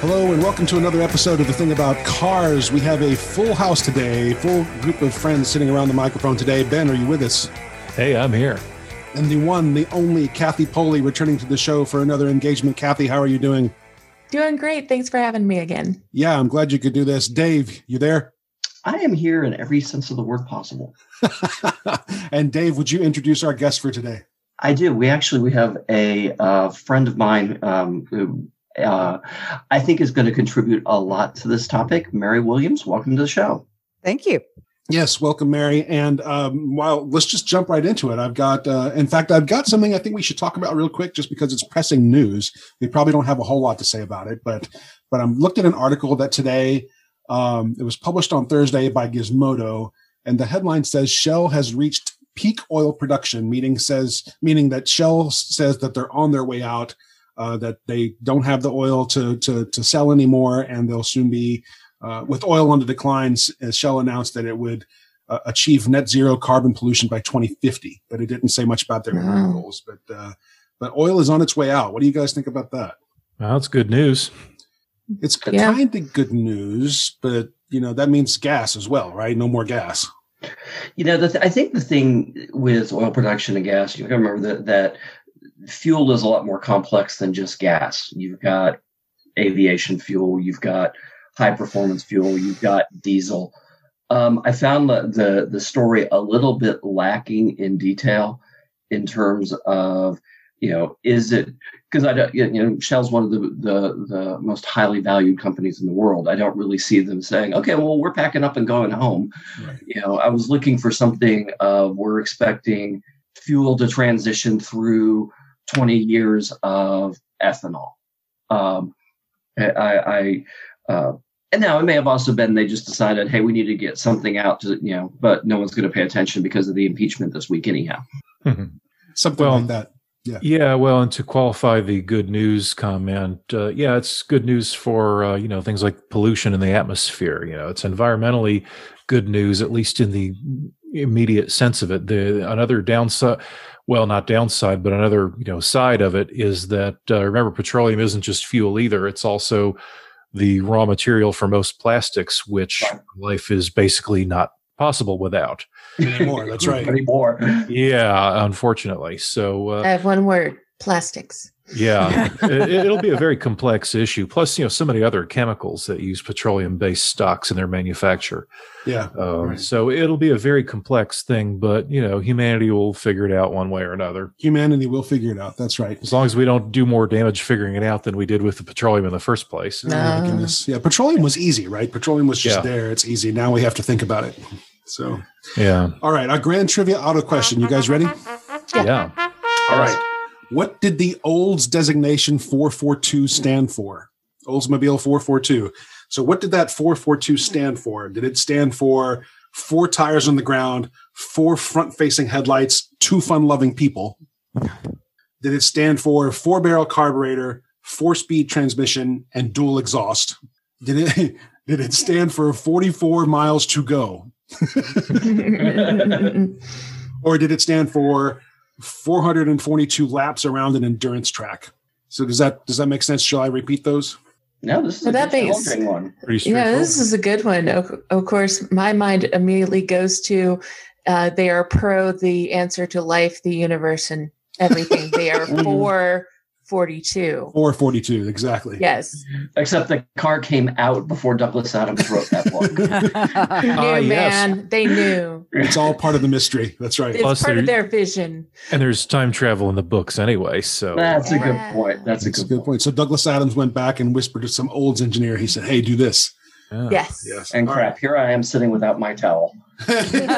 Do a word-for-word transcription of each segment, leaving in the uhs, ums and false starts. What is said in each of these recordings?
Hello and welcome to another episode of The Thing About Cars. We have a full house today, full group of friends sitting around the microphone today. Ben, are you with us? Hey, I'm here. And the one, the only Kathy Poley returning to the show for another engagement. Kathy, how are you doing? Doing great. Thanks for having me again. Yeah, I'm glad you could do this. Dave, you there? I am here in every sense of the word possible. And Dave, would you introduce our guest for today? I do. We actually, we have a uh, friend of mine um, who uh, I think is going to contribute a lot to this topic. Mary Williams, welcome to the show. Thank you. Yes, welcome, Mary. And um, well, let's just jump right into it. I've got, uh, in fact, I've got something I think we should talk about real quick, just because it's pressing news. We probably don't have a whole lot to say about it, but but I'm looked at an article that today um, it was published on Thursday by Gizmodo, and the headline says Shell has reached peak oil production, meaning says meaning that Shell says that they're on their way out, uh, that they don't have the oil to to to sell anymore, and they'll soon be. Uh, with oil on the declines, as Shell announced that it would uh, achieve net zero carbon pollution by twenty fifty, but it didn't say much about their wow. goals. But uh, but oil is on its way out. What do you guys think about that? Well, that's good news. It's yeah. kind of good news, but you know that means gas as well, right? No more gas. You know, the th- I think the thing with oil production and gas, you got to remember that that fuel is a lot more complex than just gas. You've got aviation fuel. You've got high performance fuel, you've got diesel. Um, I found the, the the story a little bit lacking in detail in terms of, you know, is it because I don't, you know, Shell's one of the, the the most highly valued companies in the world. I don't really see them saying, okay, well, we're packing up and going home. Right. You know, I was looking for something of we're expecting fuel to transition through twenty years of ethanol. Um, I, I Uh, and now it may have also been they just decided, hey, we need to get something out to, you know, but no one's going to pay attention because of the impeachment this week anyhow. Mm-hmm. Something well, like that. Yeah. Yeah. Well, and to qualify the good news comment, uh, yeah, it's good news for, uh, you know, things like pollution in the atmosphere. You know, it's environmentally good news, at least in the immediate sense of it. The another downside, well, not downside, but another, you know, side of it is that, uh, remember, petroleum isn't just fuel either. It's also the raw material for most plastics, which life is basically not possible without. Anymore, that's right. Anymore. Yeah, unfortunately. So uh, I have one word, plastics. Yeah, it, it'll be a very complex issue. Plus, you know, so many other chemicals that use petroleum-based stocks in their manufacture. Yeah. Um, right. So it'll be a very complex thing, but, you know, humanity will figure it out one way or another. Humanity will figure it out. That's right. As long as we don't do more damage figuring it out than we did with the petroleum in the first place. No. Oh, my goodness. Yeah. Petroleum was easy, right? Petroleum was just yeah. there. It's easy. Now we have to think about it. So, yeah. All right. Our grand trivia auto question. You guys ready? Yeah. yeah. All right. What did the Olds designation four forty-two stand for? Oldsmobile four forty-two. So what did that four forty-two stand for? Did it stand for four tires on the ground, four front-facing headlights, two fun-loving people? Did it stand for four-barrel carburetor, four-speed transmission, and dual exhaust? Did it did it stand for forty-four miles to go? Or did it stand for four hundred forty-two laps around an endurance track? So does that does that make sense? Shall I repeat those? No, this is well, a that good makes, one. Yeah, this is a good one. Of, of course, my mind immediately goes to uh, they are pro the answer to life, the universe, and everything. They are for forty-two. four forty-two, exactly. Yes. Except the car came out before Douglas Adams wrote that book. They knew, uh, yes. man. They knew. It's all part of the mystery. That's right. It's Plus part of their vision. And there's time travel in the books anyway. So that's yeah. a good point. That's, that's a, good, a good point. point. So Douglas Adams went back and whispered to some Olds engineer. He said, hey, do this. Yeah. Yes. Yes. And all crap, right. Here I am sitting without my towel. All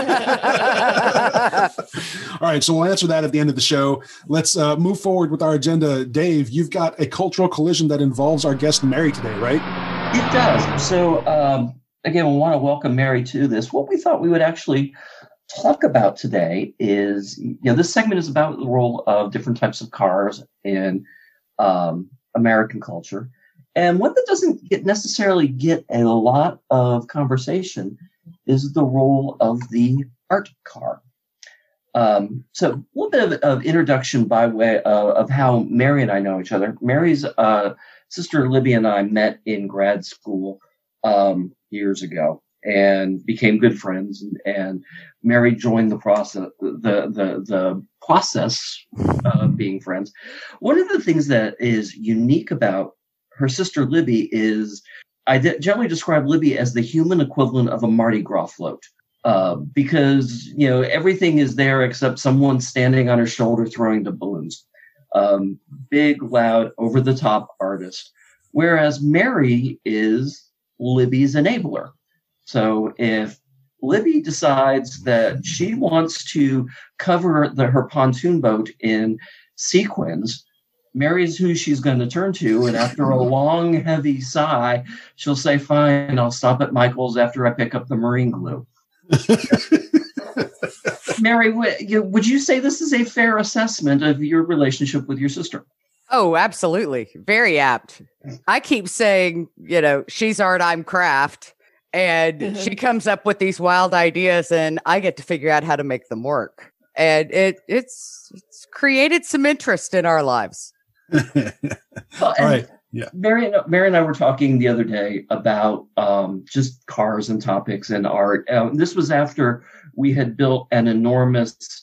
right, so we'll answer that at the end of the show. Let's uh, move forward with our agenda. Dave, you've got a cultural collision that involves our guest Mary today, right? It does. So, um, again, we want to welcome Mary to this. What we thought we would actually talk about today is, you know, this segment is about the role of different types of cars in um, American culture. And one that doesn't get necessarily get a lot of conversation is the role of the art car. Um, so a little bit of, of introduction by way of, of how Mary and I know each other. Mary's uh, sister Libby and I met in grad school um, years ago and became good friends. And, and Mary joined the process, the the the process of being friends. One of the things that is unique about her sister Libby is I de- generally describe Libby as the human equivalent of a Mardi Gras float. Uh, because, you know, everything is there except someone standing on her shoulder throwing the balloons. Um, big, loud, over-the-top artist. Whereas Mary is Libby's enabler. So if Libby decides that she wants to cover the, her pontoon boat in sequins, Mary's who she's going to turn to. And after a long, heavy sigh, she'll say, fine, I'll stop at Michael's after I pick up the marine glue. Mary, would you say this is a fair assessment of your relationship with your sister? Oh, absolutely. Very apt. I keep saying, you know, she's art, I'm craft. And mm-hmm. she comes up with these wild ideas and I get to figure out how to make them work. And it it's, it's created some interest in our lives. well, All right. Yeah. Mary and, Mary and I were talking the other day about um, just cars and topics and art. Um, this was after we had built an enormous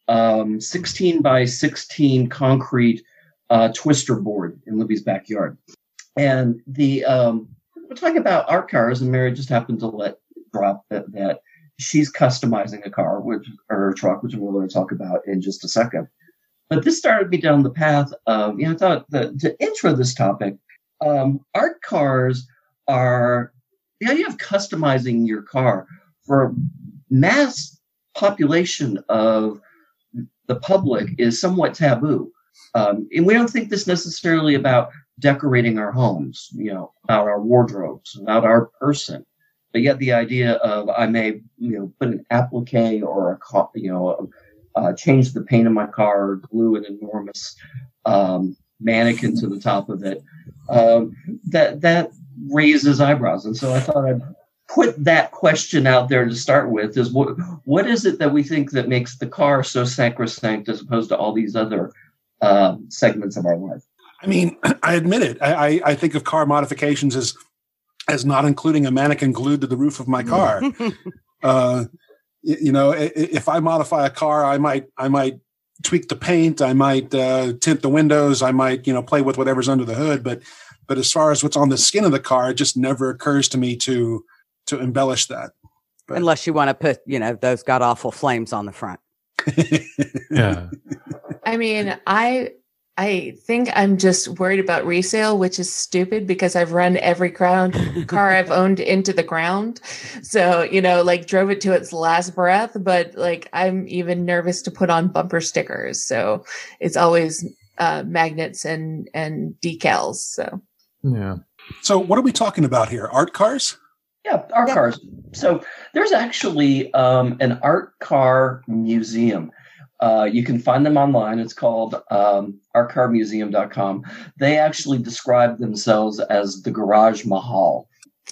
um, sixteen by sixteen concrete uh, twister board in Libby's backyard. And the um, we're talking about art cars, and Mary just happened to let drop that, that she's customizing a car, which or a truck, which we're going to talk about in just a second. But this started me down the path of, you know, I thought that to intro this topic, um, art cars are, the idea of customizing your car for mass population of the public is somewhat taboo. Um, and we don't think this necessarily about decorating our homes, you know, about our wardrobes, about our person. But yet the idea of I may, you know, put an applique or a, you know, Uh, change the paint of my car, glue an enormous um, mannequin to the top of it. Um, that that raises eyebrows, and so I thought I'd put that question out there to start with: is what what is it that we think that makes the car so sacrosanct as opposed to all these other uh, segments of our life? I mean, I admit it. I, I, I think of car modifications as as not including a mannequin glued to the roof of my car. uh, You know, if I modify a car, I might, I might tweak the paint, I might uh, tint the windows, I might, you know, play with whatever's under the hood. But, but as far as what's on the skin of the car, it just never occurs to me to, to embellish that. But, unless you want to put, you know, those god awful flames on the front. Yeah. I mean, I. I think I'm just worried about resale, which is stupid because I've run every ground car I've owned into the ground. So, you know, like drove it to its last breath, but like I'm even nervous to put on bumper stickers. So it's always uh, magnets and, and decals. So, yeah. So what are we talking about here? Art cars? Yeah, art Yeah. cars. So there's actually um, an art car museum. Uh, you can find them online. It's called um, art car museum dot com. They actually describe themselves as the Garage Mahal.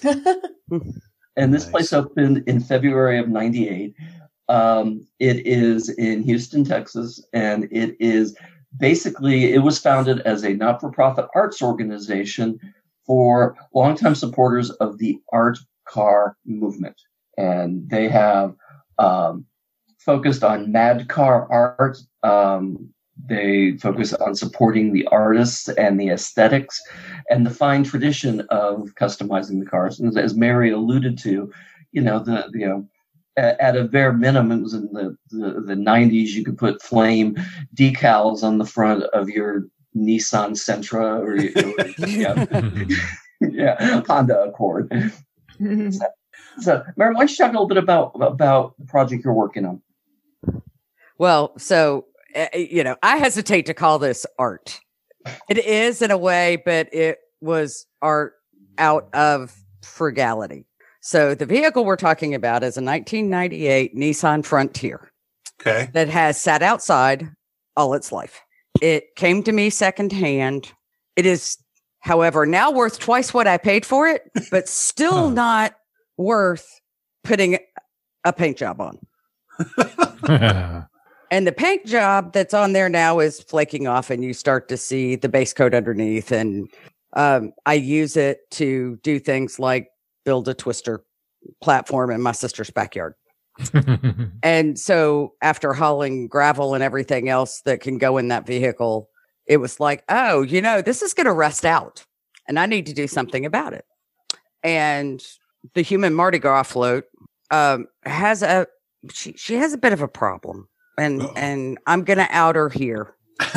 And this Nice. place opened in February of ninety-eight. Um, it is in Houston, Texas, and it is basically, it was founded as a not-for-profit arts organization for longtime supporters of the art car movement. And they have um, focused on mad car art. Um, they focus on supporting the artists and the aesthetics and the fine tradition of customizing the cars. And as Mary alluded to, you know, the, you know, at, at a bare minimum, it was in the, the, the nineties, you could put flame decals on the front of your Nissan Sentra or, or yeah, yeah, Honda Accord. So, so, Mary, why don't you talk a little bit about, about the project you're working on? Well, so, uh, you know, I hesitate to call this art. It is in a way, but it was art out of frugality. So the vehicle we're talking about is a nineteen ninety-eight Nissan Frontier. Okay. That has sat outside all its life. It came to me secondhand. It is, however, now worth twice what I paid for it, but still Huh. not worth putting a paint job on. And the paint job that's on there now is flaking off, and you start to see the base coat underneath, and Um, I use it to do things like build a twister platform in my sister's backyard. And so after hauling gravel and everything else that can go in that vehicle, it was like, oh, you know, this is going to rust out and I need to do something about it. And the human Mardi Gras float um, has a, she, she has a bit of a problem. And, Uh-oh. and I'm going to out her here.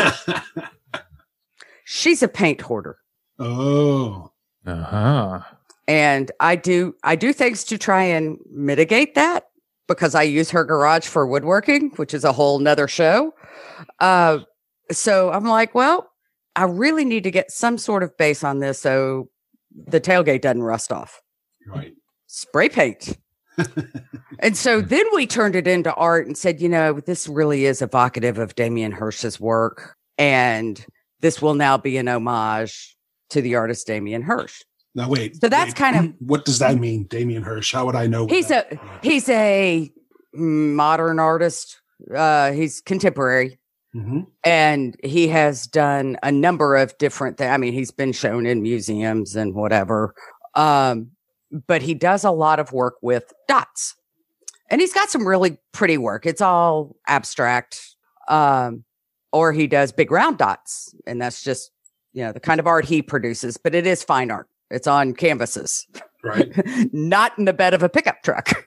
She's a paint hoarder. Oh. Uh-huh. And I do, I do things to try and mitigate that because I use her garage for woodworking, which is a whole nother show. Uh, so I'm like, well, I really need to get some sort of base on this so the tailgate doesn't rust off. Right. Spray paint. And so then we turned it into art and said, you know, this really is evocative of Damien Hirst's work. And this will now be an homage to the artist Damien Hirst. Now, wait. So that's wait. kind of. What does that mean, Damien Hirst? How would I know? He's that, a he's a modern artist. Uh, he's contemporary. Mm-hmm. And he has done a number of different things. I mean, he's been shown in museums and whatever. Um, but he does a lot of work with dots. And he's got some really pretty work. It's all abstract. Um, or he does big round dots. And that's just, you know, the kind of art he produces. But it is fine art. It's on canvases. Right. Not in the bed of a pickup truck.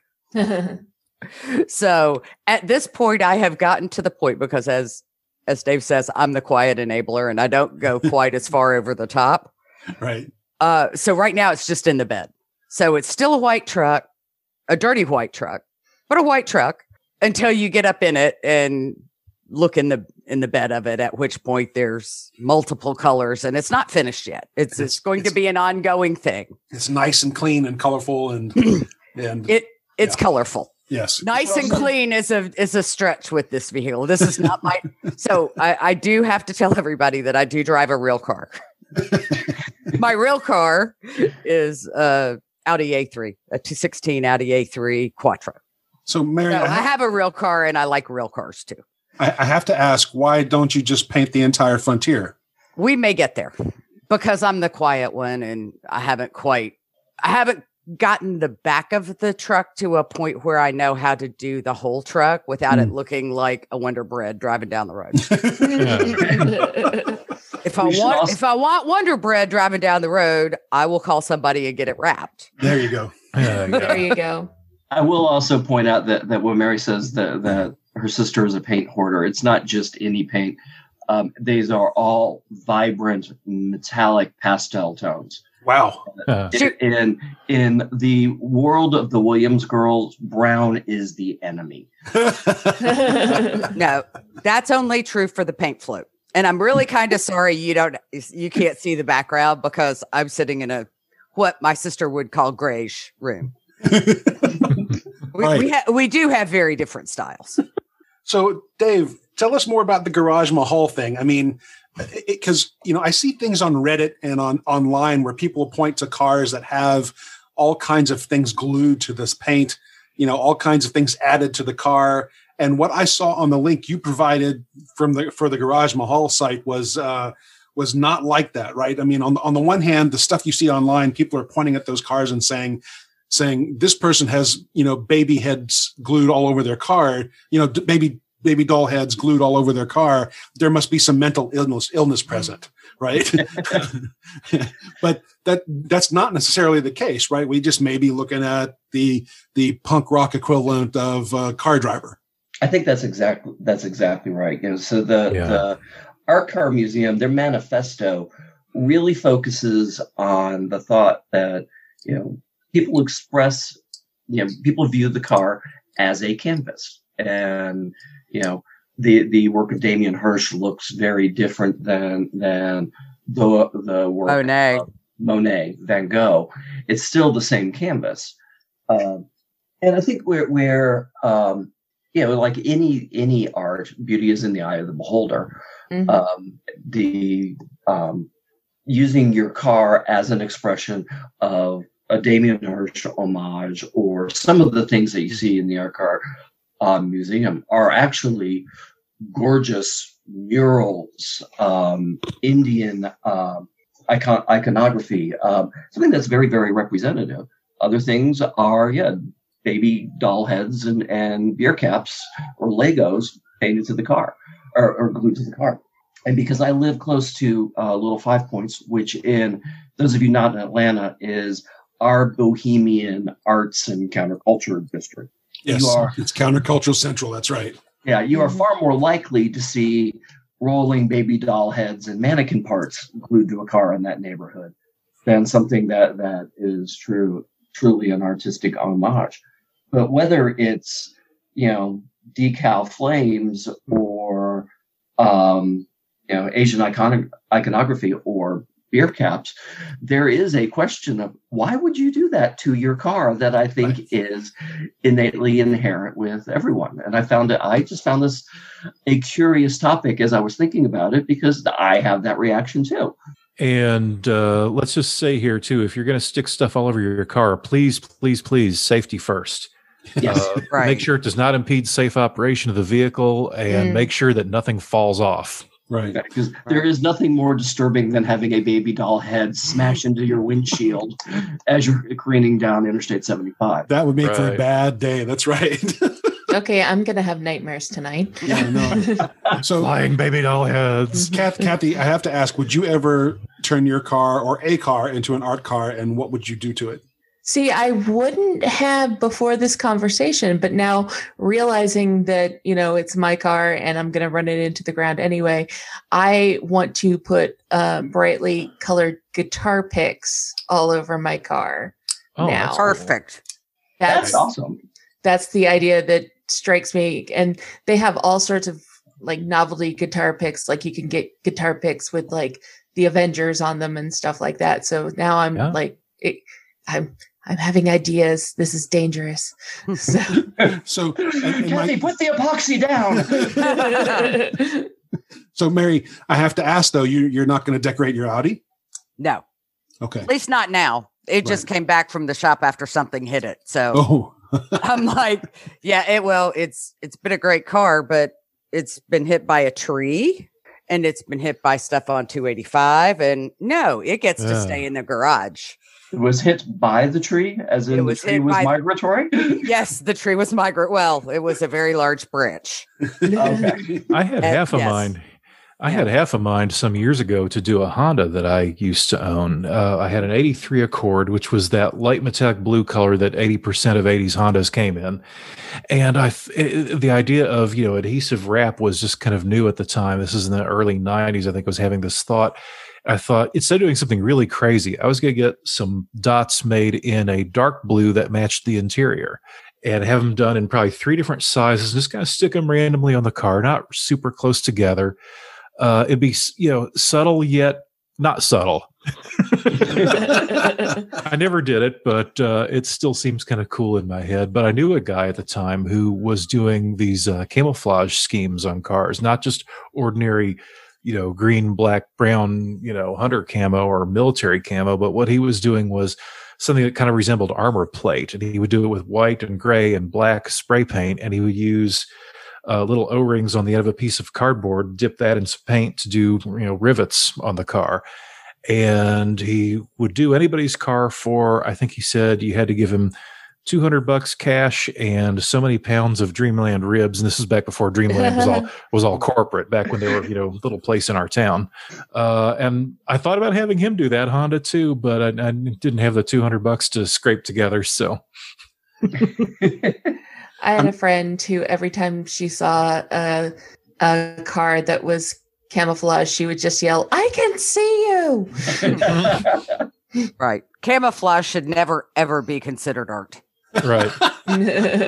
So at this point, I have gotten to the point because as as Dave says, I'm the quiet enabler and I don't go quite as far over the top. Right. Uh, so right now it's just in the bed. So it's still a white truck, a dirty white truck, but a white truck until you get up in it and look in the in the bed of it, at which point there's multiple colors and it's not finished yet. It's it's, it's going it's, to be an ongoing thing. It's nice and clean and colorful and and it it's yeah. colorful. Yes. Nice and clean is a is a stretch with this vehicle. This is not my so I, I do have to tell everybody that I do drive a real car. My real car is uh Audi A three, a two sixteen Audi A three Quattro. So Mary, so I, have, I have a real car and I like real cars too. I, I have to ask, why don't you just paint the entire Frontier? We may get there because I'm the quiet one and I haven't quite I haven't gotten the back of the truck to a point where I know how to do the whole truck without mm. it looking like a Wonder Bread driving down the road. If I want, also- if I want Wonder Bread driving down the road, I will call somebody and get it wrapped. There you go. Uh, there you go. I will also point out that, that when Mary says that, that her sister is a paint hoarder, it's not just any paint. Um, these are all vibrant, metallic pastel tones. Wow. Uh, in, in in the world of the Williams girls, brown is the enemy. No, that's only true for the paint float. And I'm really kind of sorry you don't you can't see the background because I'm sitting in a what my sister would call grayish room. we Right. we, ha- we do have very different styles. So, Dave, tell us more about the Garage Mahal thing. I mean, because, you know, I see things on Reddit and on online where people point to cars that have all kinds of things glued to this paint, you know, all kinds of things added to the car. And what I saw on the link you provided from the for the Garage Mahal site was uh, was not like that, right? I mean, on the, on the one hand, the stuff you see online, people are pointing at those cars and saying, saying this person has, you know, baby heads glued all over their car, you know, d- baby baby doll heads glued all over their car. There must be some mental illness illness present, right? But that that's not necessarily the case, right? We just may be looking at the the punk rock equivalent of uh, Car Driver. I think that's exactly that's exactly right. You know, so the Yeah. the Art Car Museum, their manifesto really focuses on the thought that, you know, people express, you know, people view the car as a canvas. And, you know, the the work of Damien Hirst looks very different than than the the work Monet. of Monet, Van Gogh. It's still the same canvas. Um, and I think we're we're um, you know, like any any art, beauty is in the eye of the beholder. Mm-hmm. Um, the um, using your car as an expression of a Damien Hirst homage, or some of the things that you see in the Art Car uh, Museum are actually gorgeous murals, um, Indian uh, icon iconography, um, something that's very, very representative. Other things are, yeah, baby doll heads and, and beer caps or Legos painted to the car or, or glued to the car. And because I live close to uh, Little Five Points, which in those of you not in Atlanta is our bohemian arts and counterculture district. Yes, you are, it's countercultural central. That's right. Yeah, you are Mhm. far more likely to see rolling baby doll heads and mannequin parts glued to a car in that neighborhood than something that, that is true, truly an artistic homage. But whether it's, you know, decal flames or, um, you know, Asian iconic, iconography or beer caps, there is a question of why would you do that to your car that I think Right. is innately inherent with everyone. And I found it, I just found this a curious topic as I was thinking about it because I have that reaction too. And uh, let's just say here too, if you're going to stick stuff all over your car, please, please, please, safety first. Yes. Uh, Right. Make sure it does not impede safe operation of the vehicle, and Mm. make sure that nothing falls off. Right. Because there is nothing more disturbing than having a baby doll head smash into your windshield as you're careening down Interstate seventy-five. That would make for a Right. bad day. That's right. Okay, I'm gonna have nightmares tonight. Yeah, no. So, Flying baby doll heads. Kath, Kathy, I have to ask: would you ever turn your car or a car into an art car, and what would you do to it? See, I wouldn't have before this conversation, but now realizing that, you know, it's my car and I'm going to run it into the ground anyway, I want to put uh, brightly colored guitar picks all over my car. Oh, now. that's cool. Perfect. That's That's awesome. that's the idea that strikes me. And they have all sorts of like novelty guitar picks. Like you can get guitar picks with like the Avengers on them and stuff like that. So now I'm Yeah. like, it, I'm I'm having ideas. This is dangerous. So. So, and- and my- Kathy, put the epoxy down. so Mary, I have to ask though: you you're not going to decorate your Audi? No, Okay. at least not now. It just came back from the shop after something hit it. So Oh, I'm like, yeah, it well, it's it's been a great car, but it's been hit by a tree and it's been hit by stuff on two eighty-five. And no, it gets to Yeah. stay in the garage. It was hit by the tree, as in It was the tree hit was by- migratory. Yes, the tree was migrant. Well, it was a very large branch. Okay. I had Uh, half of yes. mine. I had half of mine some years ago to do a Honda that I used to own. Uh, I had an eighty-three Accord, which was that light metallic blue color that eighty percent of eighties Hondas came in. And I, th- it, the idea of, you know, adhesive wrap was just kind of new at the time. This is in the early nineties. I think I was having this thought. I thought instead of doing something really crazy, I was going to get some dots made in a dark blue that matched the interior and have them done in probably three different sizes. Just kind of stick them randomly on the car, not super close together. Uh, it'd be, you know, subtle yet not subtle. I never did it, but uh, it still seems kind of cool in my head. But I knew a guy at the time who was doing these uh, camouflage schemes on cars, not just ordinary, you know, green, black, brown, you know, hunter camo or military camo. But what he was doing was something that kind of resembled armor plate. And he would do it with white and gray and black spray paint. And he would use uh, little O-rings on the end of a piece of cardboard, dip that in some paint to do, you know, rivets on the car. And he would do anybody's car for, I think he said you had to give him two hundred bucks cash and so many pounds of Dreamland ribs. And this is back before Dreamland was all, was all corporate, back when they were, you know, little place in our town. Uh, and I thought about having him do that Honda too, but I, I didn't have the two hundred bucks to scrape together. So I had a friend who every time she saw a, a car that was camouflage, she would just yell, "I can see you." Right. Camouflage should never, ever be considered art. right. Well,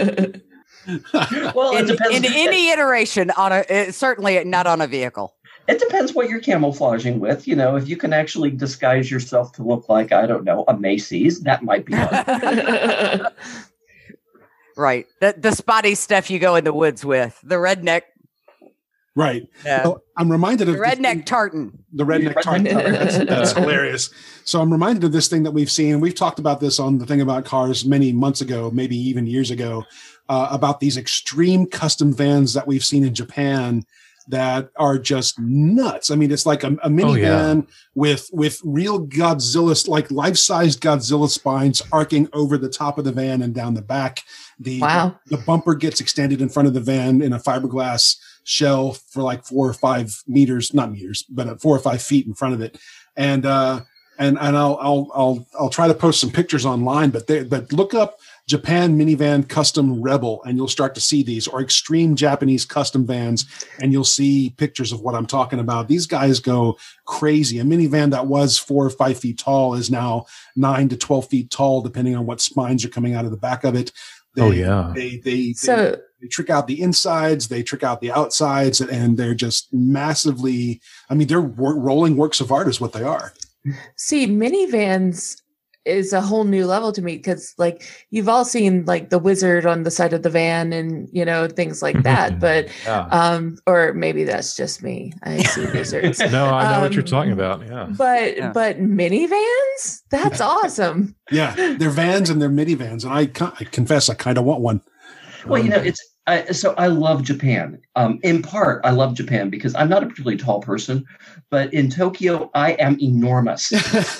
it In, depends. in any iteration on a, uh, certainly not on a vehicle. It depends what you're camouflaging with. You know, if you can actually disguise yourself to look like, I don't know, a Macy's, that might be art. Right. The, the spotty stuff you go in the woods with, the redneck, right. uh, Oh, I'm reminded the of this redneck thing- tartan. the redneck tartan. That's, that's hilarious. So I'm reminded of this thing that we've seen. We've talked about this on the Thing About Cars many months ago, maybe even years ago, uh, about these extreme custom vans that we've seen in Japan that are just nuts. I mean, it's like a, a minivan Oh, yeah. with with real Godzilla, like life-sized Godzilla spines arcing over the top of the van and down the back. The, Wow. the, the bumper gets extended in front of the van in a fiberglass shell for like four or five meters, not meters, but uh, four or five feet in front of it. And, uh, and, and I'll, I'll, I'll, I'll try to post some pictures online, but they, but look up Japan Minivan Custom Rebel and you'll start to see these, or Extreme Japanese Custom Vans, and you'll see pictures of what I'm talking about. These guys go crazy. A minivan that was four or five feet tall is now nine to twelve feet tall, depending on what spines are coming out of the back of it. They, Oh, yeah. They, they, So they, they trick out the insides, they trick out the outsides, and they're just massively, I mean, they're wor- rolling works of art is what they are. see, minivans is a whole new level to me because like you've all seen like the wizard on the side of the van and you know things like that, but Yeah. um or maybe that's just me. I see wizards. No, I know what you're Um, talking about. Yeah. But Yeah. but minivans? That's awesome. Yeah, they're vans and they're minivans, and I, con- I confess I kind of want one. Well, you know, it's I, so I love Japan. Um, in part, I love Japan because I'm not a particularly tall person, but in Tokyo, I am enormous.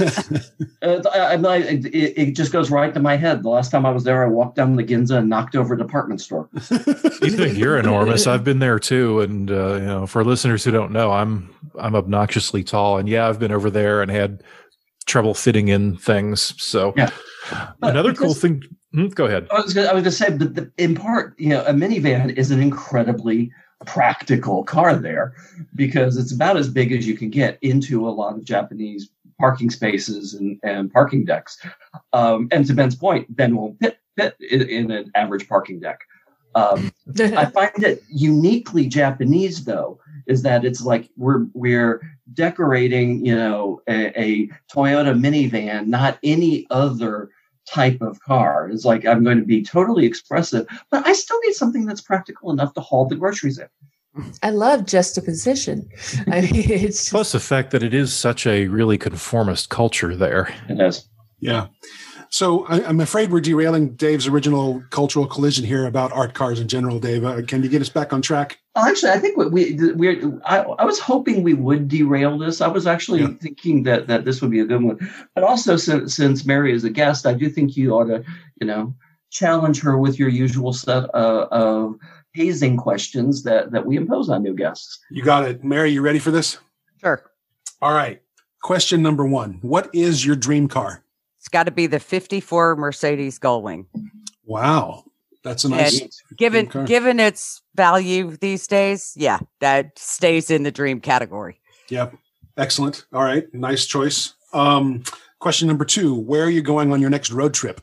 uh, I, I'm like, it, it just goes right to my head. The last time I was there, I walked down the Ginza and knocked over a department store. You think you're enormous? I've been there too, and uh, you know, for listeners who don't know, I'm I'm obnoxiously tall, and yeah, I've been over there and had trouble fitting in things. So, Yeah. But another cool because- thing. Hmm, go ahead. I was gonna, I was going to say, but the, in part, you know, a minivan is an incredibly practical car there because it's about as big as you can get into a lot of Japanese parking spaces and, and parking decks. Um, and to Ben's point, Ben won't fit, fit in, in an average parking deck. Um, I find it uniquely Japanese, though, is that it's like we're we're decorating, you know, a, a Toyota minivan, not any other type of car. It's like I'm going to be totally expressive, but I still need something that's practical enough to haul the groceries in. I love juxtaposition. I mean, it's just, Plus the fact that it is such a really conformist culture there. It is. Yeah. So I, I'm afraid we're derailing Dave's original cultural collision here about art cars in general. Dave, uh, can you get us back on track? Actually, I think what we we I, I was hoping we would derail this. I was actually Yeah. thinking that that this would be a good one. But also, since, since Mary is a guest, I do think you ought to, you know, challenge her with your usual set of, of hazing questions that that we impose on new guests. You got it. Mary, you ready for this? Sure. All right. Question number one. What is your dream car? It's got to be the fifty-four Mercedes Gullwing. Wow. That's a nice And given dream car. given its value these days, yeah, that stays in the dream category. Yep. Excellent. All right. Nice choice. Um, question number two. Where are you going on your next road trip?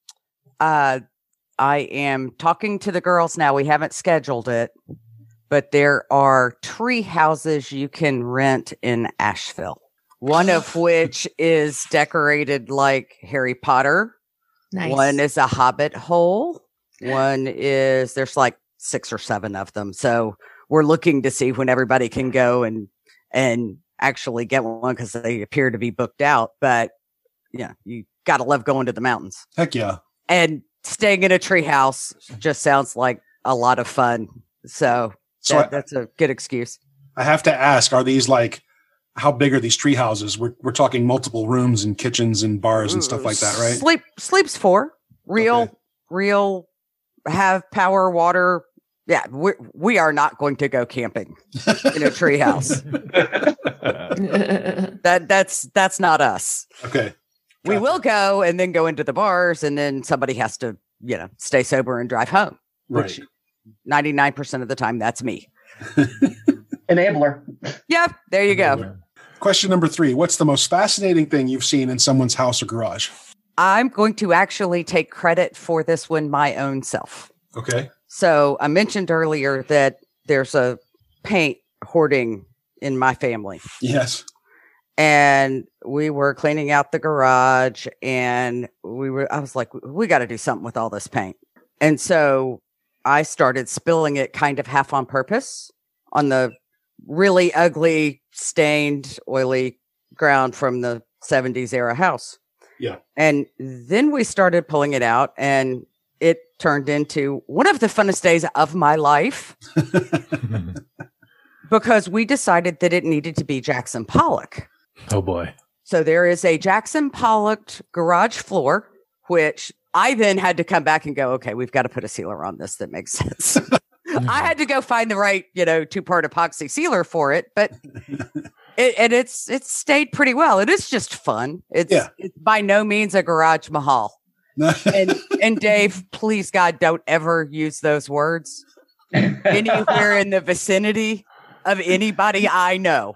Uh, I am talking to the girls now. We haven't scheduled it, but there are tree houses you can rent in Asheville. One of which is decorated like Harry Potter. nice. One is a hobbit hole. One is, there's like six or seven of them. So we're looking to see when everybody can go and, and actually get one because they appear to be booked out. But yeah, you got to love going to the mountains. Heck yeah. And staying in a tree house just sounds like a lot of fun. So, So that, I, that's a good excuse. I have to ask, are these like, how big are these tree houses? We're, we're talking multiple rooms and kitchens and bars and stuff like that, right? Sleep sleeps four. Real, Okay. real, have power, water. Yeah, we we are not going to go camping in a tree house. That that's that's not us. Okay. We Gotcha. will go and then go into the bars, and then somebody has to, you know, stay sober and drive home. Right. ninety-nine percent of the time, that's me. Enabler. Yeah, there you go. Question number three. What's the most fascinating thing you've seen in someone's house or garage? I'm going to actually take credit for this one my own self. Okay. So I mentioned earlier that there's a paint hoarding in my family. Yes. And we were cleaning out the garage and we were, I was like, we got to do something with all this paint. And so I started spilling it kind of half on purpose on the really ugly, stained, oily ground from the seventies era house. Yeah. And then we started pulling it out and it turned into one of the funnest days of my life. because we decided that it needed to be Jackson Pollock. Oh boy. So there is a Jackson Pollock garage floor, which I then had to come back and go, okay, we've got to put a sealer on this that makes sense. I had to go find the right, you know, two-part epoxy sealer for it, but it, and it's it's stayed pretty well. It is just fun. It's, Yeah. it's by no means a garage mahal. and and Dave, please God, don't ever use those words anywhere in the vicinity of anybody I know.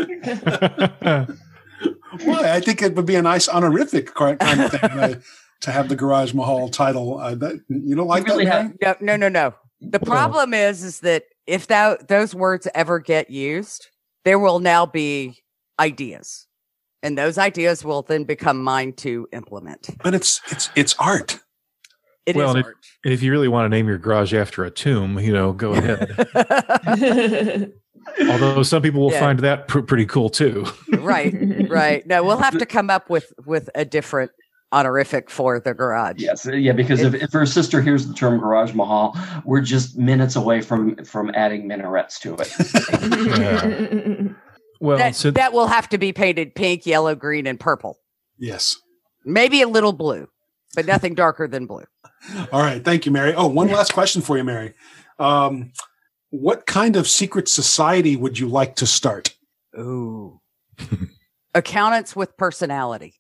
Well, I think it would be a nice honorific kind of thing uh, to have the Garage Mahal title. Uh, that, you don't like You really that? have- No, no, no, no. The problem is, is that if that those words ever get used, there will now be ideas, and those ideas will then become mine to implement. But it's it's it's art. It Well, is and if- art. And if you really want to name your garage after a tomb, you know, go ahead. Although some people will Yeah. find that pr- pretty cool too. Right, right. No, we'll have to come up with with a different honorific for the garage. Yes, yeah, because if, if her sister hears the term Garage Mahal, we're just minutes away from from adding minarets to it. Yeah. Well, That, so that will have to be painted pink, yellow, green, and purple. Yes. Maybe a little blue, but nothing darker than blue. All right. Thank you, Mary. Oh, one last question for you, Mary. Um, what kind of secret society would you like to start? Ooh. Accountants with personality.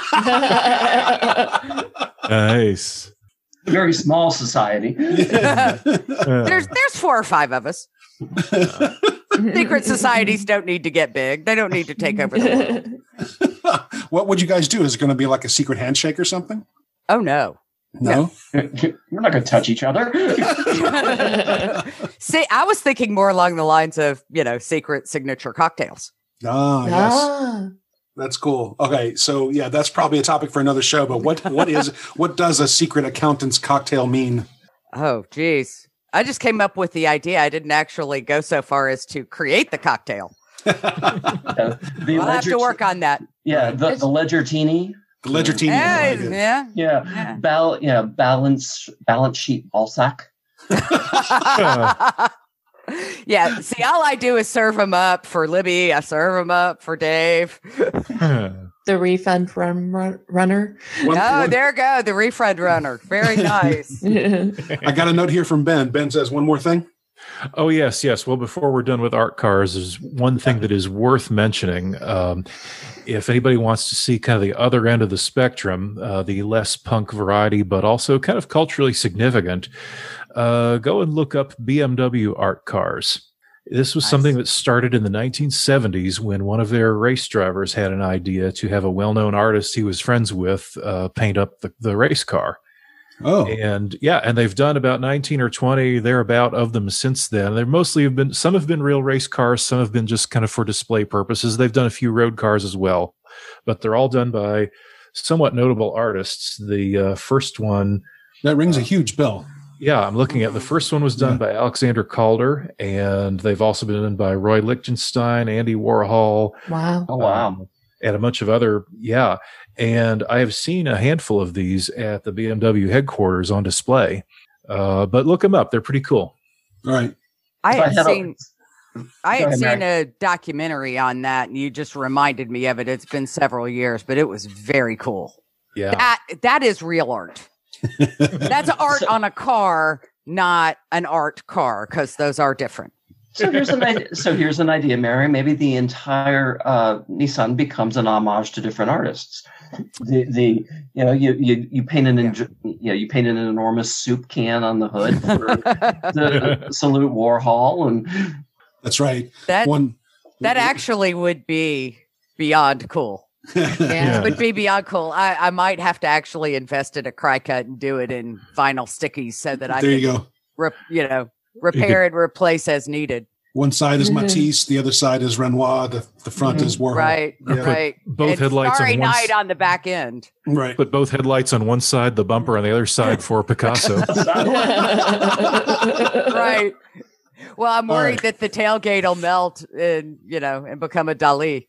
nice. A very small society. Uh, There's there's four or five of us. Secret societies don't need to get big. They don't need to take over the world. What would you guys do? Is it going to be like a secret handshake or something? Oh no. No. We're not going to touch each other. See, I was thinking more along the lines of, you know, secret signature cocktails. Ah, yes. Ah. That's cool. Okay, so yeah, that's probably a topic for another show. But what what is what does a secret accountant's cocktail mean? Oh, geez. I just came up with the idea. I didn't actually go so far as to create the cocktail. Uh, the I'll have to ledger- work on that. Yeah, the, the Ledgertini. The Ledgertini. Yeah, I like it. yeah. Yeah, Yeah. Bal- yeah, balance balance sheet Balzac. Yeah. See, all I do is serve them up for Libby. I serve them up for Dave. The refund run, run runner. One- Oh, one- there you go. The refund runner. Very nice. I got a note here from Ben. Ben says one more thing. Oh, yes, yes. Well, before we're done with art cars, there's one thing that is worth mentioning. Um, if anybody wants to see kind of the other end of the spectrum, uh, the less punk variety, but also kind of culturally significant, uh, go and look up B M W art cars. This was Nice. something that started in the nineteen seventies when one of their race drivers had an idea to have a well-known artist he was friends with uh, paint up the, the race car. Oh, And yeah, and they've done about nineteen or twenty thereabout of them since then. They're mostly have been, some have been real race cars, some have been just kind of for display purposes. They've done a few road cars as well, but they're all done by somewhat notable artists. The uh, first one, that rings a huge bell. yeah, I'm looking at the first one was done Yeah. by Alexander Calder, and they've also been done by Roy Lichtenstein, Andy Warhol, Wow. Oh wow. um, and a bunch of other, yeah. And I have seen a handful of these at the B M W headquarters on display. Uh, but look them up; they're pretty cool. All right. I If I had had a- seen I Go had ahead, seen a documentary on that, and you just reminded me of it. It's been several years, but it was very cool. Yeah, That that is real art. That's art So- on a car, not an art car, because those are different. So here's an idea. So here's an idea, Mary. Maybe the entire uh, Nissan becomes an homage to different artists. The the you know you you you paint an Yeah. you know you paint an enormous soup can on the hood for the salute Warhol, and That's right. that One. that actually would be beyond cool. Yeah. Yeah. Would be beyond cool. I, I might have to actually invest in a cry cut and do it in vinyl stickies so that I There can, you go. rep, you know, repair and replace as needed. One side is Mhm. Matisse, the other side is Renoir, the, the front Mhm. is Warhol. Right, Yeah. right. both And headlights Starry on one Night s- on the back end. Right. Put both headlights on one side, the bumper on the other side for Picasso. Right. Well, I'm All worried right. that the tailgate will melt and, you know, and become a Dali.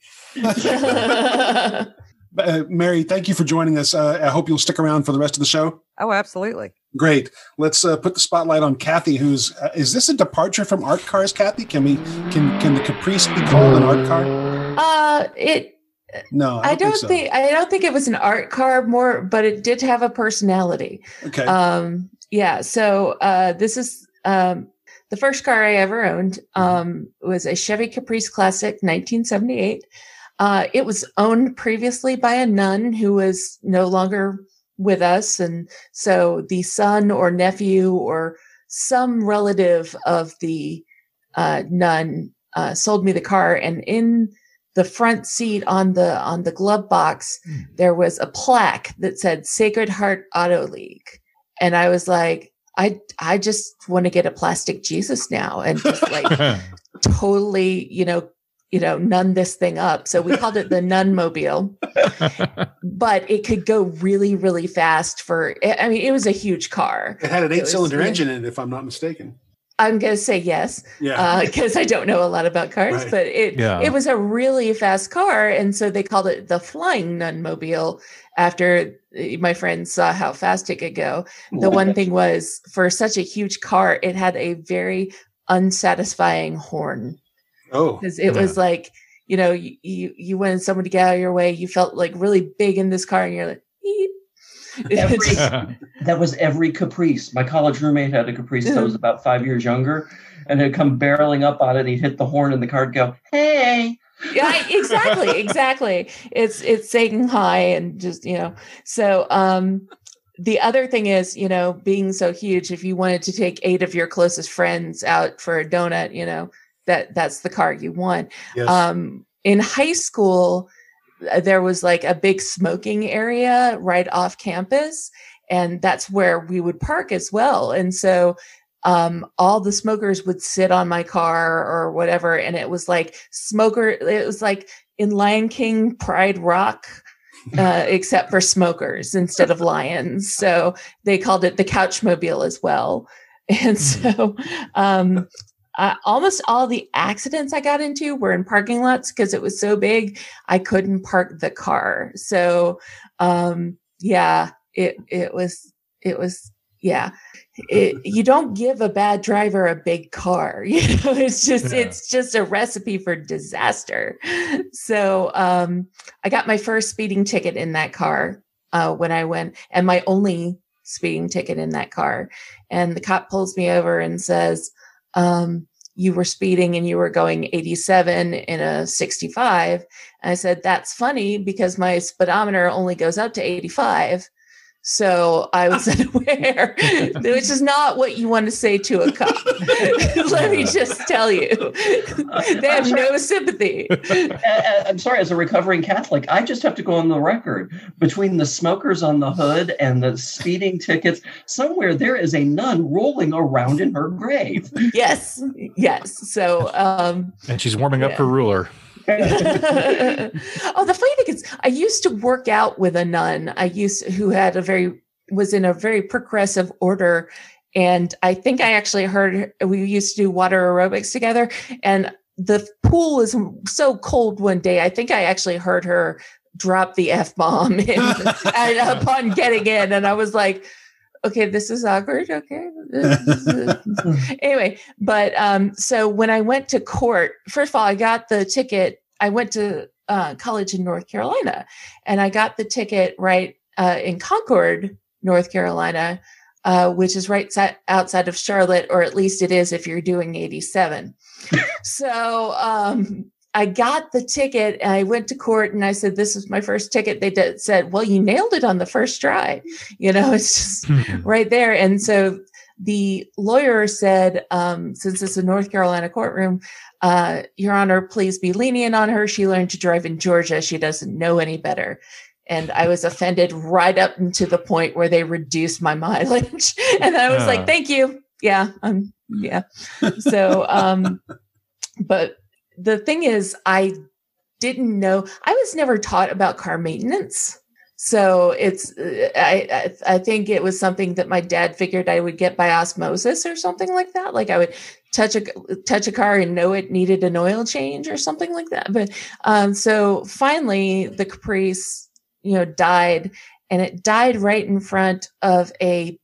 Uh, Mary, thank you for joining us. Uh, I hope you'll stick around for the rest of the show. Oh, absolutely. Great. Let's uh, put the spotlight on Kathy. Who's uh, is this a departure from art cars, Kathy? Can we can can the Caprice be called an art car? Uh, it. No, I don't, I don't think, so. think I don't think it was an art car more, but it did have a personality. Okay. Um, yeah. So uh, this is um, the first car I ever owned. Um, was a Chevy Caprice Classic, nineteen seventy-eight. Uh, it was owned previously by a nun who was no longer with us, and so the son or nephew or some relative of the uh, nun uh, sold me the car, and in the front seat on the on the glove box mm. there was a plaque that said Sacred Heart Auto League, and I was like, I I just want to get a plastic Jesus now and just like totally, you know. you know, nun this thing up. So we called it the Nun Mobile, but it could go really, really fast for, I mean, it was a huge car. It had an eight cylinder engine in it, if I'm not mistaken. I'm going to say yes. Yeah. Because uh, I don't know a lot about cars, right. but it, yeah. it was a really fast car. And so they called it the Flying Nun Mobile after my friends saw how fast it could go. The what? One thing was, for such a huge car, it had a very unsatisfying horn. Oh, because it yeah. was like, you know, you, you, you wanted someone to get out of your way. You felt like really big in this car and you're like, every, that was every Caprice. My college roommate had a Caprice that was about five years younger, and it'd come barreling up on it and he'd hit the horn and the car would go, hey. Yeah, exactly. Exactly. It's, it's saying hi and just, you know, so, um, the other thing is, you know, being so huge, if you wanted to take eight of your closest friends out for a donut, you know, that that's the car you want. Yes. Um, in high school, there was like a big smoking area right off campus, and that's where we would park as well. And so, um, all the smokers would sit on my car or whatever. And it was like smoker, it was like in Lion King Pride Rock, uh, except for smokers instead of lions. So they called it the Couch Mobile as well. And so, um, Uh, almost all the accidents I got into were in parking lots because it was so big, I couldn't park the car. So, um, yeah, it, it was, it was, yeah, it, you don't give a bad driver a big car. You know, it's just, yeah. it's just a recipe for disaster. So, um, I got my first speeding ticket in that car, uh, when I went, and my only speeding ticket in that car. And the cop pulls me over and says, Um, you were speeding and you were going eighty-seven in a sixty-five. And I said, that's funny because my speedometer only goes up to eighty-five. So I was unaware, which is not what you want to say to a cop. Let me just tell you, they have no sympathy. I'm sorry, as a recovering Catholic, I just have to go on the record. Between the smokers on the hood and the speeding tickets, somewhere there is a nun rolling around in her grave. Yes, yes. So, um, and she's warming yeah. up her ruler. Oh, the funny thing is, I used to work out with a nun. I used who had a very was in a very progressive order, and I think I actually heard we used to do water aerobics together. And the pool was so cold one day, I think I actually heard her drop the F bomb upon getting in, and I was like, okay, this is awkward. Okay. Anyway, but um, so when I went to court, first of all, I got the ticket. I went to uh, college in North Carolina, and I got the ticket right uh, in Concord, North Carolina, uh, which is right si- outside of Charlotte, or at least it is if you're doing eighty-seven. So um, I got the ticket and I went to court and I said, this is my first ticket. They did, said, well, you nailed it on the first try. You know, it's just right there. And so the lawyer said, um, since it's a North Carolina courtroom, uh, Your Honor, please be lenient on her. She learned to drive in Georgia. She doesn't know any better. And I was offended right up to the point where they reduced my mileage. And I was uh. like, thank you. Yeah. Um, yeah. So, um, but the thing is, I didn't know, I was never taught about car maintenance. So it's, I, I, I think it was something that my dad figured I would get by osmosis or something like that. Like I would touch a, touch a car and know it needed an oil change or something like that. But, um, so finally the Caprice, you know, died, and it died right in front of a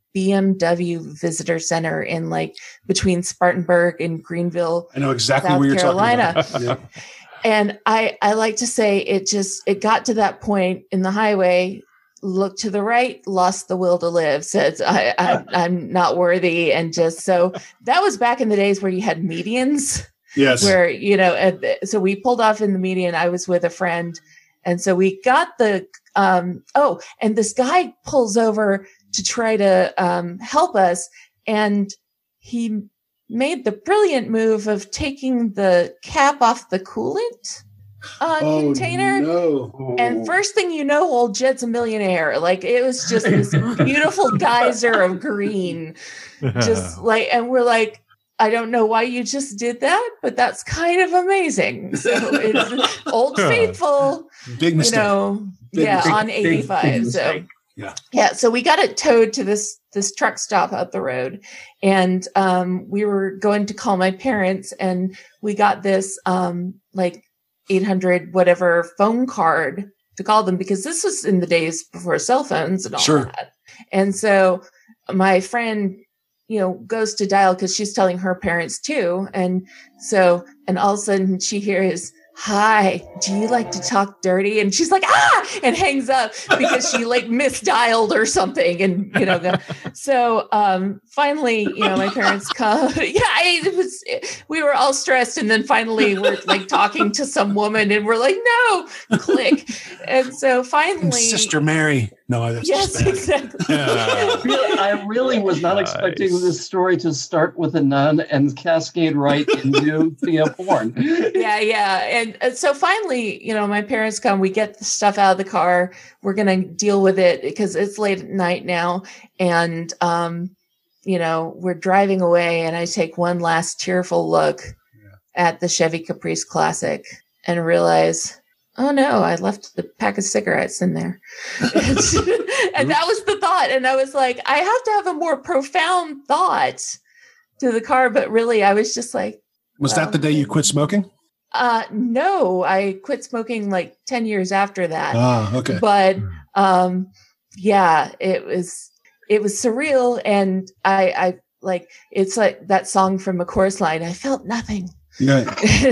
B M W visitor center in like between Spartanburg and Greenville. I know exactly South where you're Carolina. talking about. Yeah. And I, I like to say it just, it got to that point in the highway, looked to the right, lost the will to live, says I, I, I'm not worthy. And just, so that was back in the days where you had medians. Yes. Where, you know, at, so we pulled off in the median. I was with a friend. And so we got the, um, oh, and this guy pulls over to try to um, help us. And he made the brilliant move of taking the cap off the coolant uh, oh, container. No. And first thing you know, old Jed's a millionaire. Like it was just this beautiful geyser of green. Just like, and we're like, I don't know why you just did that, but that's kind of amazing. So it's Old Faithful, big mistake. You know, big yeah, mistake. on eighty-five. Big, big so yeah, yeah. So we got it towed to this this truck stop out the road, and um, we were going to call my parents, and we got this um, like eight hundred whatever phone card to call them because this was in the days before cell phones and all sure. that. And so my friend, you know, goes to dial because she's telling her parents too. And so, and all of a sudden she hears, "Hi, do you like to talk dirty?" And she's like, "Ah," and hangs up because she like misdialed or something. And, you know, the, so um, finally, you know, my parents come. Yeah, I, it was, we were all stressed. And then finally we're like talking to some woman and we're like, "No," click. And so finally. Sister Mary. No, that's yes, just bad. exactly. Yeah. Really, I really was not Nice. expecting this story to start with a nun and cascade right into via porn. Yeah, yeah. And, and so finally, you know, my parents come, we get the stuff out of the car. We're going to deal with it because it's late at night now. And, um, you know, we're driving away and I take one last tearful look yeah. at the Chevy Caprice Classic and realize, oh no, I left the pack of cigarettes in there. And that was the thought. And I was like, I have to have a more profound thought to the car. But really, I was just like, was well, that the day you quit smoking? Uh, no, I quit smoking like ten years after that. Ah, okay. But, um, yeah, it was, it was surreal. And I, I like, it's like that song from A Chorus Line. I felt nothing. Yeah.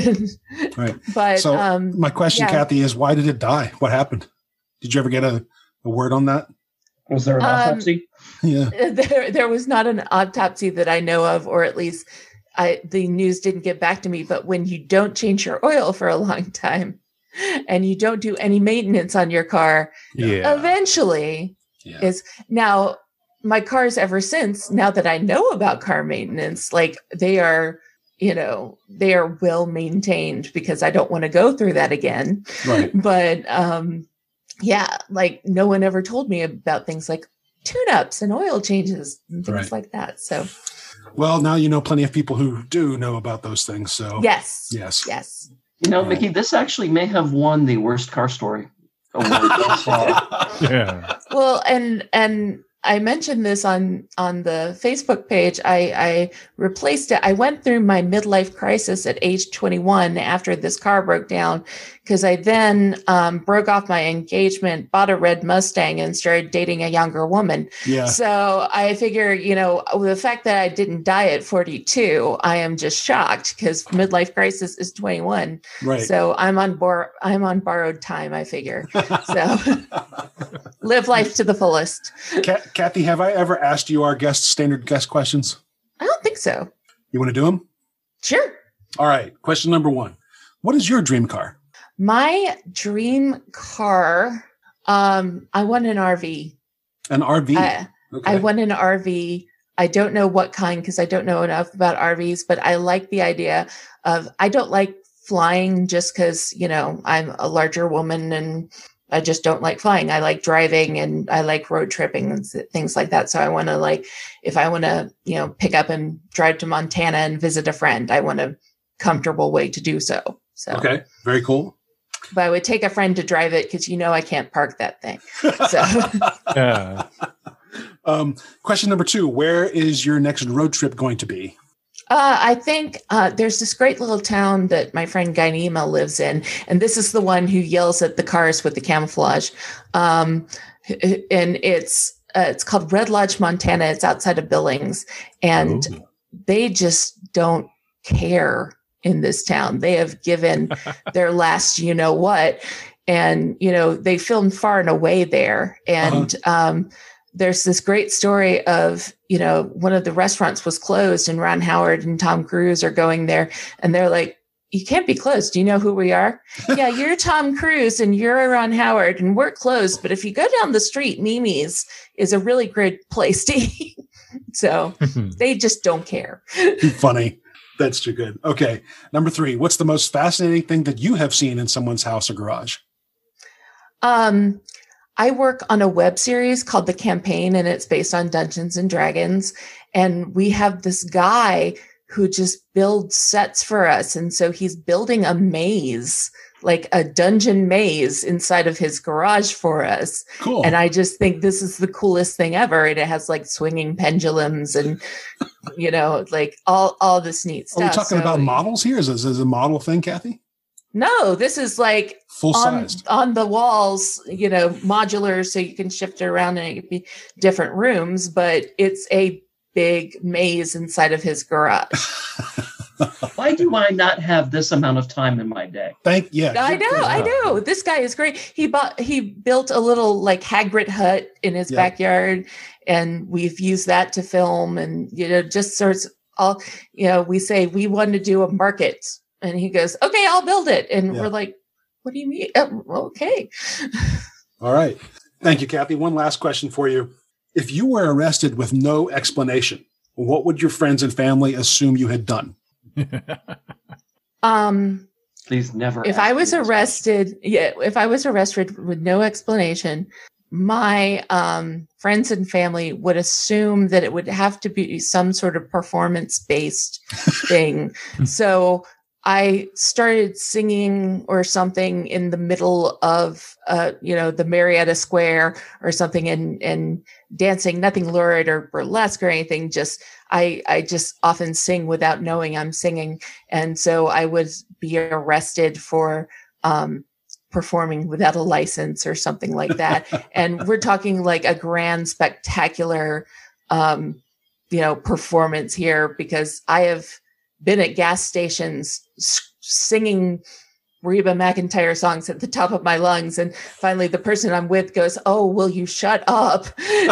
Right. But so um, my question, yeah. Kathy, is why did it die? What happened? Did you ever get a, a word on that? Was there an Um, autopsy? Yeah. There, there was not an autopsy that I know of, or at least I, the news didn't get back to me. But when you don't change your oil for a long time and you don't do any maintenance on your car, Yeah. eventually Yeah. is now my cars ever since, now that I know about car maintenance, like they are, you know, they are well maintained because I don't want to go through that again. Right. But um, yeah, like no one ever told me about things like tune-ups and oil changes and things Right. like that. So, Well, now you know plenty of people who do know about those things. So yes, yes. yes. You know, Yeah. Mickey, this actually may have won the worst car story award. thus far. Yeah. Well, and and I mentioned this on on the Facebook page. I, I replaced it. I went through my midlife crisis at age twenty-one after this car broke down because I then um, broke off my engagement, bought a red Mustang, and started dating a younger woman. Yeah. So I figure, you know, the fact that I didn't die at forty-two, I am just shocked because midlife crisis is twenty-one. Right. So I'm on bor- I'm on borrowed time, I figure. So live life to the fullest. Ka- Kathy, have I ever asked you our guest standard guest questions? I don't think so. You want to do them? Sure. All right. Question number one. What is your dream car? My dream car, um, I want an R V. An R V. I, okay. I want an R V. I don't know what kind because I don't know enough about R Vs, but I like the idea of, I don't like flying just because, you know, I'm a larger woman and I just don't like flying. I like driving and I like road tripping and things like that. So I want to like, if I want to, you know, pick up and drive to Montana and visit a friend, I want a comfortable way to do so. So, Okay. Very cool. but I would take a friend to drive it because, you know, I can't park that thing. So Yeah. um, question number two. Where is your next road trip going to be? Uh, I think uh, there's this great little town that my friend Gynema lives in, and this is the one who yells at the cars with the camouflage. Um, and it's uh, it's called Red Lodge, Montana. It's outside of Billings, and Ooh. they just don't care in this town. They have given their last, you know what, and you know they filmed Far and Away there, and uh-huh. um, there's this great story of, you know, one of the restaurants was closed, and Ron Howard and Tom Cruise are going there, and they're like, you can't be closed. Do you know who we are? Yeah, you're Tom Cruise and you're Ron Howard and we're closed. But if you go down the street, Mimi's is a really great place to eat. So they just don't care. Funny. That's too good. Okay. Number three, what's the most fascinating thing that you have seen in someone's house or garage? Um, I work on a web series called The Campaign, and it's based on Dungeons and Dragons. And we have this guy who just builds sets for us. And so he's building a maze, like a dungeon maze inside of his garage for us. Cool. And I just think this is the coolest thing ever. And it has like swinging pendulums and, you know, like all, all this neat stuff. Are we talking so, about models here? Is this, is this a model thing, Kathy? No, this is like full on, sized on the walls, you know, modular, so you can shift it around and it could be different rooms, but it's a big maze inside of his garage. Why do I not have this amount of time in my day? Thank yeah. I know, I know. This guy is great. He bought he built a little like Hagrid hut in his yeah. backyard, and we've used that to film, and you know, just sorts all you know, we say we want to do a market, and he goes, okay, I'll build it. And yeah. we're like, what do you mean? Oh, okay. All right. Thank you, Kathy. One last question for you. If you were arrested with no explanation, what would your friends and family assume you had done? um, Please never. If I was arrested, yeah, if I was arrested with no explanation, my um, friends and family would assume that it would have to be some sort of performance-based thing. So I started singing or something in the middle of, uh, you know, the Marietta Square or something, and and dancing, nothing lurid or burlesque or anything. Just I I just often sing without knowing I'm singing, and so I would be arrested for um, performing without a license or something like that. And we're talking like a grand, spectacular, um, you know, performance here, because I have been at gas stations singing Reba McEntire songs at the top of my lungs. And finally the person I'm with goes, oh, will you shut up?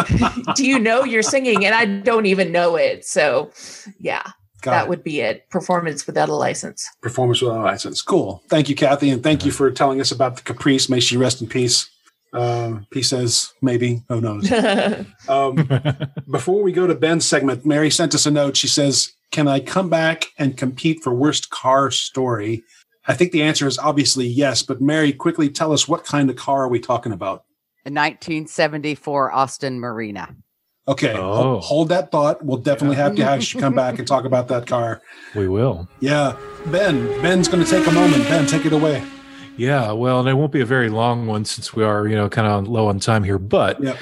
Do you know you're singing? And I don't even know it. So yeah, Got that it. would be it. Performance without a license. Performance without a license. Cool. Thank you, Kathy. And thank you for telling us about the Caprice. May she rest in peace. Uh, P says maybe. Who knows? um, before we go to Ben's segment, Mary sent us a note. She says, can I come back and compete for worst car story? I think the answer is obviously yes, but Mary, quickly tell us, what kind of car are we talking about? A nineteen seventy-four Austin Marina. Okay, oh. hold that thought. We'll definitely have to have you come back and talk about that car. We will. Yeah. Ben, Ben's going to take a moment. Ben, take it away. Yeah, well, and it won't be a very long one since we are, you know, kind of low on time here. But, yep.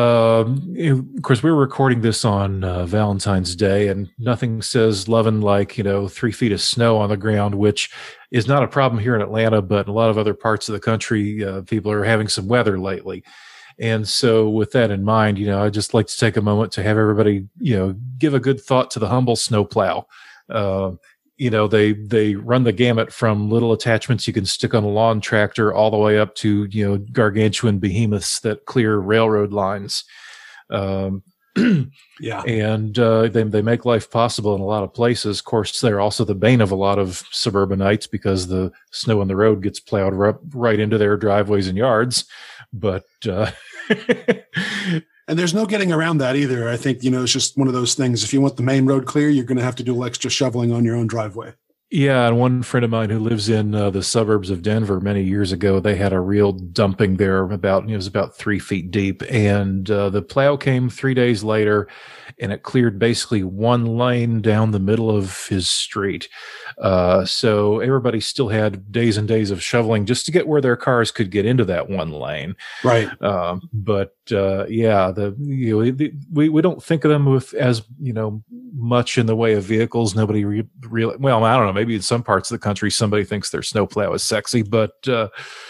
um, you know, of course, we're recording this on uh, Valentine's Day, and nothing says loving like, you know, three feet of snow on the ground, which is not a problem here in Atlanta, but in a lot of other parts of the country, uh, people are having some weather lately. And so with that in mind, you know, I'd just like to take a moment to have everybody, you know, give a good thought to the humble snowplow. Uh, You know, they they run the gamut from little attachments you can stick on a lawn tractor all the way up to, you know, gargantuan behemoths that clear railroad lines. Um, yeah. And uh, they, they make life possible in a lot of places. Of course, they're also the bane of a lot of suburbanites because the snow on the road gets plowed r- right into their driveways and yards. But uh, and there's no getting around that either. I think, you know, it's just one of those things. If you want the main road clear, you're going to have to do extra shoveling on your own driveway. Yeah, and one friend of mine who lives in uh, the suburbs of Denver many years ago, they had a real dumping there about, it was about three feet deep. And uh, the plow came three days later, and it cleared basically one lane down the middle of his street. Uh, so everybody still had days and days of shoveling just to get where their cars could get into that one lane. Right. Um, but uh, yeah, the you know the, we we don't think of them with as you know much in the way of vehicles. Nobody re- really well, I don't know. Maybe in some parts of the country, somebody thinks their snowplow is sexy, but uh,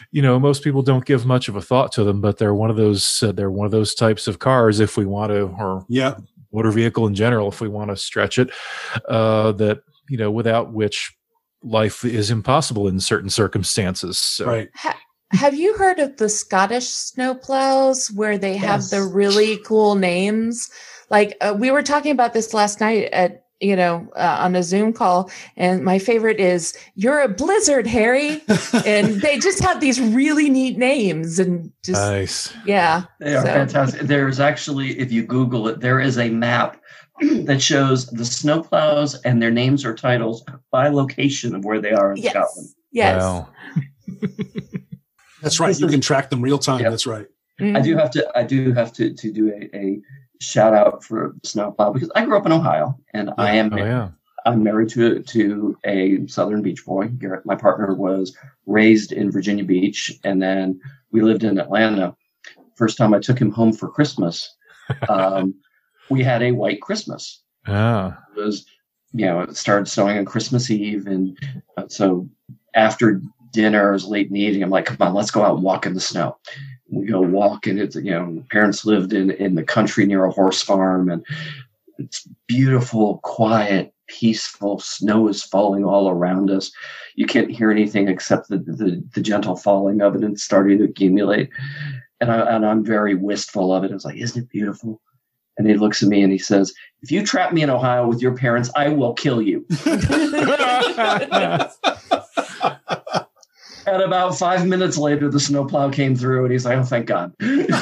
you know, most people don't give much of a thought to them, but they're one of those, uh, they're one of those types of cars, if we want to, or Yeah. motor vehicle in general, if we want to stretch it, uh, that, you know, without which life is impossible in certain circumstances. So. Right. Ha- have you heard of the Scottish snowplows where they have Yes. the really cool names? Like uh, we were talking about this last night at, you know, uh, on a Zoom call, and my favorite is "You're a Blizzard, Harry," and they just have these really neat names and just Nice. yeah. They are So- fantastic. There's actually, if you Google it, there is a map that shows the snowplows and their names or titles by location of where they are in Yes. Scotland. Yes. Wow. That's right. This You is- can track them real time. Yep. That's right. I do have to. I do have to to do a, a shout out for snowplow because I grew up in Ohio and I am Oh, yeah. I'm married to to a Southern Beach boy. Garrett, my partner, was raised in Virginia Beach, and then we lived in Atlanta. First time I took him home for Christmas, um, we had a white Christmas. Ah. It was, you know, it started snowing on Christmas Eve, and uh, so after dinner, it was late in the evening. I'm like, come on, let's go out and walk in the snow. We go walk, and it's, you know, parents lived in in the country near a horse farm, and it's beautiful, quiet, peaceful. Snow is falling all around us. You can't hear anything except the the, the gentle falling of it and starting to accumulate. And I and I'm very wistful of it. I was like, isn't it beautiful? And he looks at me and he says, if you trap me in Ohio with your parents, I will kill you. And about five minutes later, the snowplow came through, and he's like, "Oh, thank God."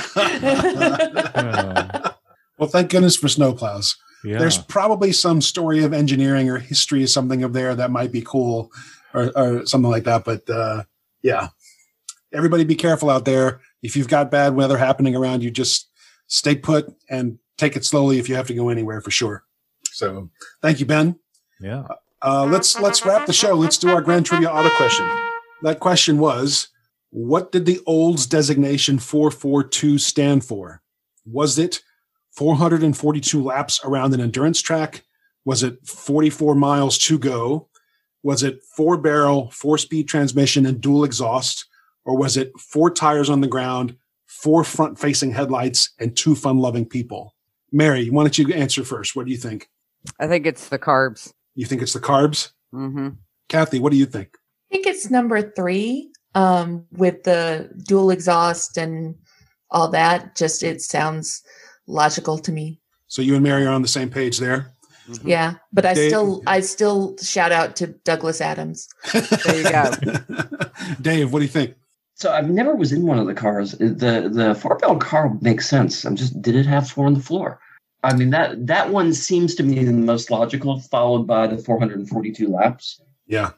Uh, Well, thank goodness for snowplows. yeah. There's probably some story of engineering or history or something of there that might be cool or, or something like that. But uh, yeah, everybody be careful out there. If you've got bad weather happening around you, just stay put and take it slowly if you have to go anywhere for sure. So thank you, Ben. yeah. Uh, let's let's wrap the show. Let's do our grand trivia auto question. That question was, what did the Olds designation four forty-two stand for? Was it four hundred forty-two laps around an endurance track? Was it forty-four miles to go? Was it four barrel, four speed transmission and dual exhaust? Or was it four tires on the ground, four front facing headlights, and two fun loving people? Mary, why don't you answer first? What do you think? I think it's the carbs. You think it's the carbs? Mm-hmm. Kathy, what do you think? I think it's number three, um, with the dual exhaust and all that. Just it sounds logical to me. So you and Mary are on the same page there. Mm-hmm. Yeah, but I Dave- still I still shout out to Douglas Adams. There you go. Dave, what do you think? So I've never was in one of the cars. The the four barrel car makes sense. I'm just, did it have four on the floor? I mean, that that one seems to me the most logical, followed by the four hundred forty-two laps. Yeah.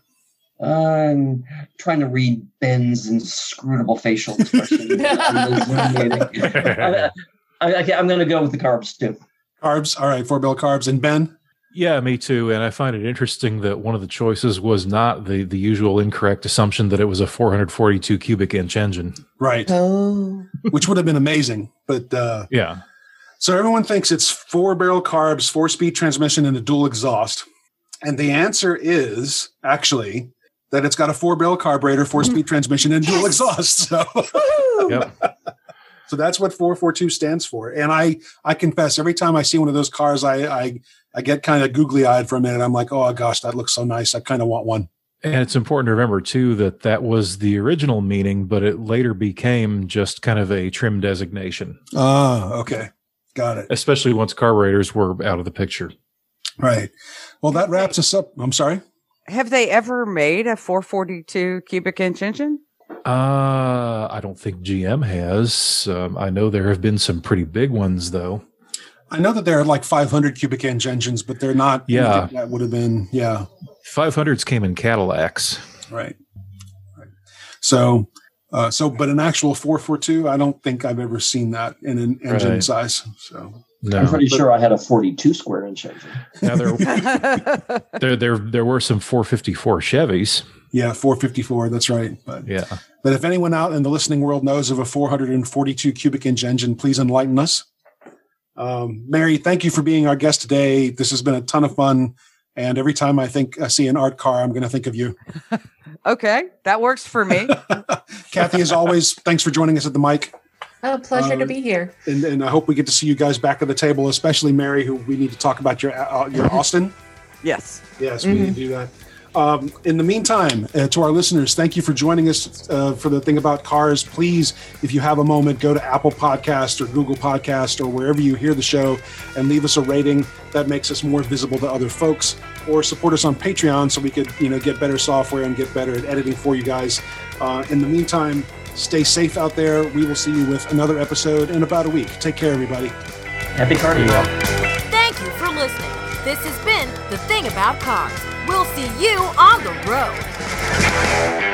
I'm trying to read Ben's inscrutable facial expression. on the Zoom meeting. I, I, I, I'm going to go with the carbs too. Carbs. All right. Four barrel carbs. And Ben? Yeah, me too. And I find it interesting that one of the choices was not the, the usual incorrect assumption that it was a four hundred forty-two cubic inch engine. Right. Oh, Which would have been amazing. But uh, Yeah. so everyone thinks it's four barrel carbs, four speed transmission, and a dual exhaust. And the answer is actually that it's got a four barrel carburetor, four speed transmission, and dual Yes. exhaust. So. Yep. So that's what four forty-two stands for. And I, I confess, every time I see one of those cars, I, I, I get kind of googly eyed for a minute. I'm like, oh gosh, that looks so nice. I kind of want one. And it's important to remember, too, that that was the original meaning, but it later became just kind of a trim designation, Oh, okay. Got it. especially once carburetors were out of the picture. Right. Well, that wraps us up. I'm sorry. Have they ever made a four forty-two cubic inch engine? Uh, I don't think G M has. Um, I know there have been some pretty big ones, though. I know that there are like five hundred cubic inch engines, but they're not. Yeah. anything that would have been. Yeah. five hundreds came in Cadillacs. Right. Right. So, uh, so, but an actual four forty-two, I don't think I've ever seen that in an engine Right. size. So, No. I'm pretty sure I had a forty-two square inch engine. Now, there, there, there, there were some four fifty-four Chevys. yeah, four fifty-four. That's right. But, Yeah. but if anyone out in the listening world knows of a four forty-two cubic inch engine, please enlighten us. Um, Mary, thank you for being our guest today. This has been a ton of fun. And every time I think I see an art car, I'm going to think of you. Okay, that works for me. Kathy, as always, thanks for joining us at the mic. Oh, pleasure uh, to be here. And, and I hope we get to see you guys back at the table, especially Mary, who we need to talk about your uh, your Austin. Yes. Yes, we mm-hmm. need to do that. Um, in the meantime, uh, to our listeners, thank you for joining us uh, for the Thing About Cars. Please, if you have a moment, go to Apple Podcast or Google Podcast or wherever you hear the show and leave us a rating. That makes us more visible to other folks. Or support us on Patreon so we could, you know, get better software and get better at editing for you guys. Uh, in the meantime, stay safe out there. We will see you with another episode in about a week. Take care, everybody. Happy carting. Thank you for listening. This has been The Thing About Cars. We'll see you on the road.